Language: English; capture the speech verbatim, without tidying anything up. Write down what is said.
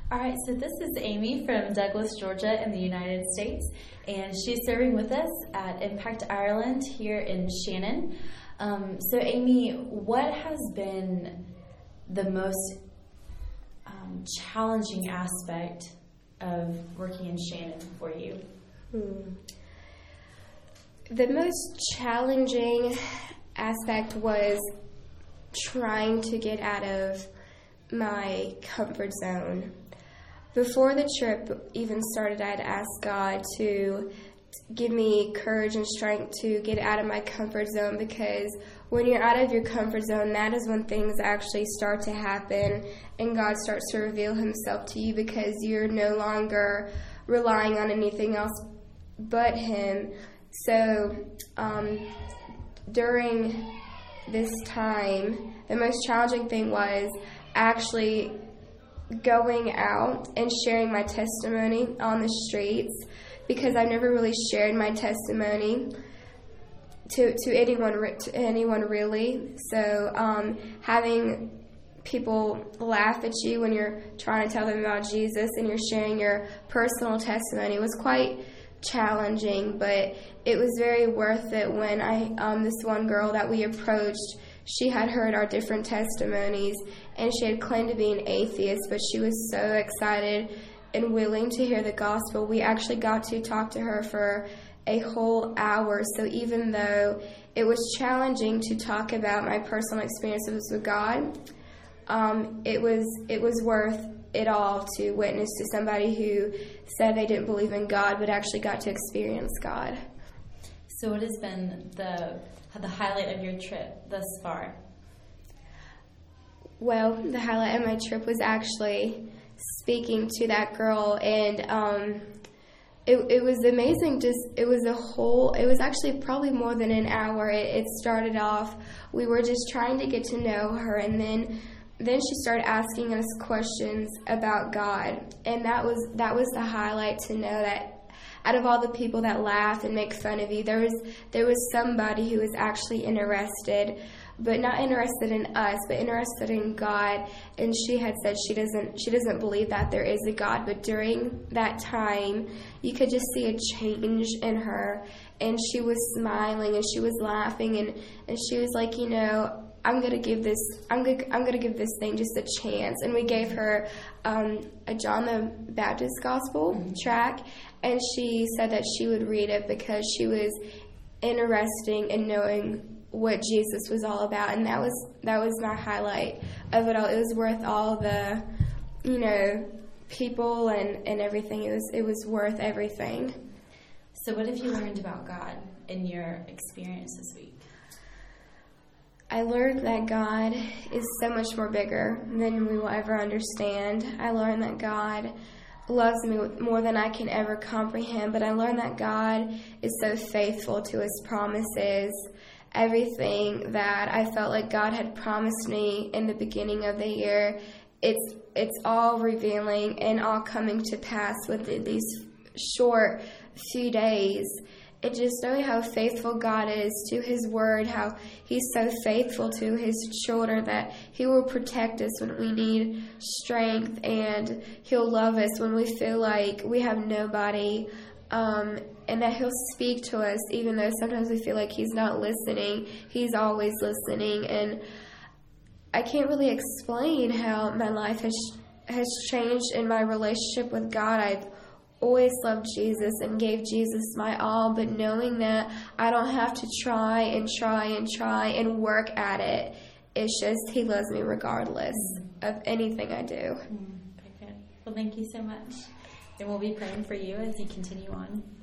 All right, so this is Amy from Douglas, Georgia in the United States, and she's serving with us at Impact Ireland here in Shannon. Um, so Amy, what has been the most um, challenging aspect of working in Shannon for you? Hmm. The most challenging aspect was trying to get out of my comfort zone. Before the trip even started, I had asked God to give me courage and strength to get out of my comfort zone, because when you're out of your comfort zone, that is when things actually start to happen and God starts to reveal himself to you, because you're no longer relying on anything else but him. So um, during this time, the most challenging thing was actually going out and sharing my testimony on the streets, because I've never really shared my testimony to to anyone to anyone really. So um, having people laugh at you when you're trying to tell them about Jesus and you're sharing your personal testimony was quite challenging, but it was very worth it when I um, this one girl that we approached, she had heard our different testimonies, and she had claimed to be an atheist, but she was so excited and willing to hear the gospel. We actually got to talk to her for a whole hour. So even though it was challenging to talk about my personal experiences with God, um, it was it was worth it all to witness to somebody who said they didn't believe in God, but actually got to experience God. So what has been the the highlight of your trip thus far? Well, the highlight of my trip was actually speaking to that girl, and um, it it was amazing. Just it was a whole. It was actually probably more than an hour. It, it started off. We were just trying to get to know her, and then then she started asking us questions about God, and that was that was the highlight, to know that out of all the people that laugh and make fun of you, there was there was somebody who was actually interested, but not interested in us, but interested in God. And she had said she doesn't she doesn't believe that there is a God, but during that time, you could just see a change in her, and she was smiling and she was laughing, and, and she was like, you know, I'm gonna give this. I'm gonna. I'm gonna give this thing just a chance. And we gave her um, a John the Baptist Gospel mm-hmm. track, and she said that she would read it because she was interested in knowing what Jesus was all about. And that was that was my highlight of it all. It was worth all the, you know, people and, and everything. It was it was worth everything. So, what have you learned about God in your experience this week? I learned that God is so much more bigger than we will ever understand. I learned that God loves me more than I can ever comprehend, but I learned that God is so faithful to his promises. Everything that I felt like God had promised me in the beginning of the year, it's it's all revealing and all coming to pass within these short few days. It just shows how faithful God is to his word, how he's so faithful to his children, that he will protect us when we need strength, and he'll love us when we feel like we have nobody, um, and that he'll speak to us even though sometimes we feel like he's not listening. He's always listening, and I can't really explain how my life has has changed in my relationship with God. I've always loved Jesus and gave Jesus my all, but knowing that I don't have to try and try and try and work at it, it's just he loves me regardless mm-hmm. of anything I do. Mm-hmm. Okay, good. Well, thank you so much. And we'll be praying for you as you continue on.